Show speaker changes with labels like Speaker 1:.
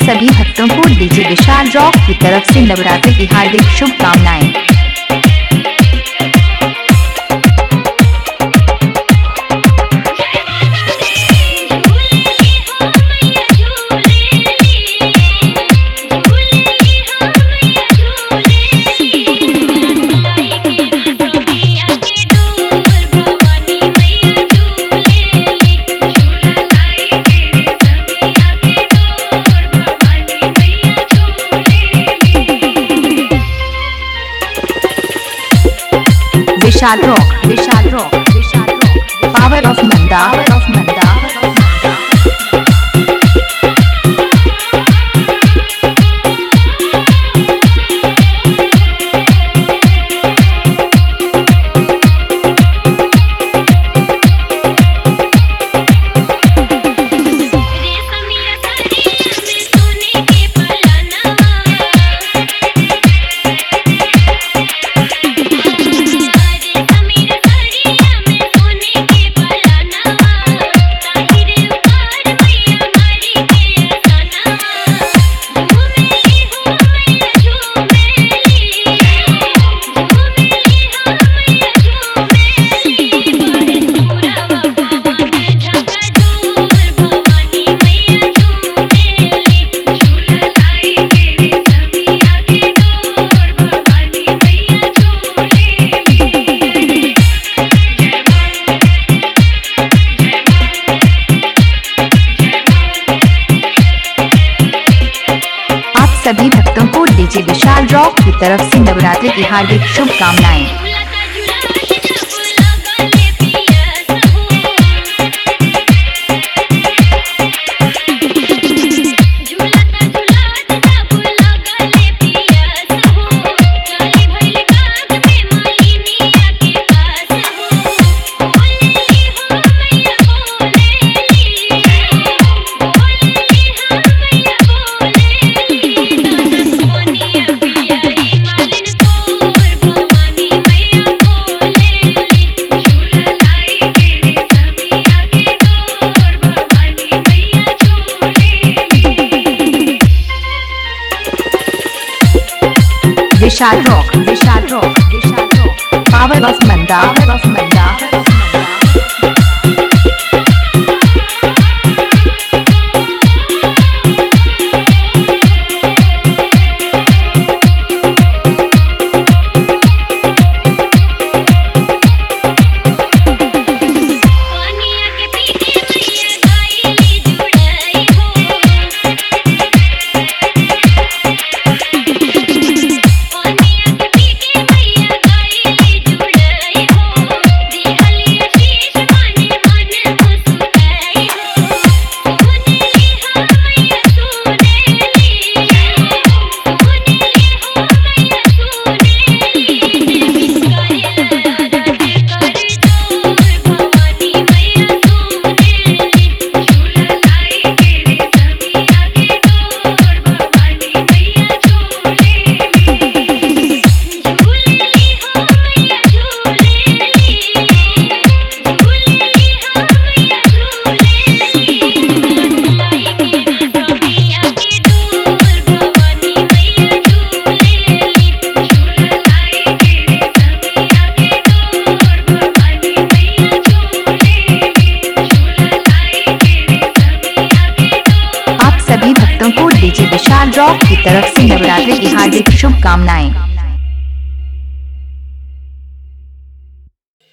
Speaker 1: सभी भक्तों को डीजे विशाल रॉक की तरफ से नवरात्रि की हार्दिक शुभकामनाएं। Vishal rock, power of Manda, सभी भक्तों को डीजे विशाल रॉक की तरफ से नवरात्रि की हार्दिक शुभकामनाएं। Vishal rock, power of Manda. DJ Vishal rock की तरफ से नवरात्रि की हार्दिक शुभकामनाएं।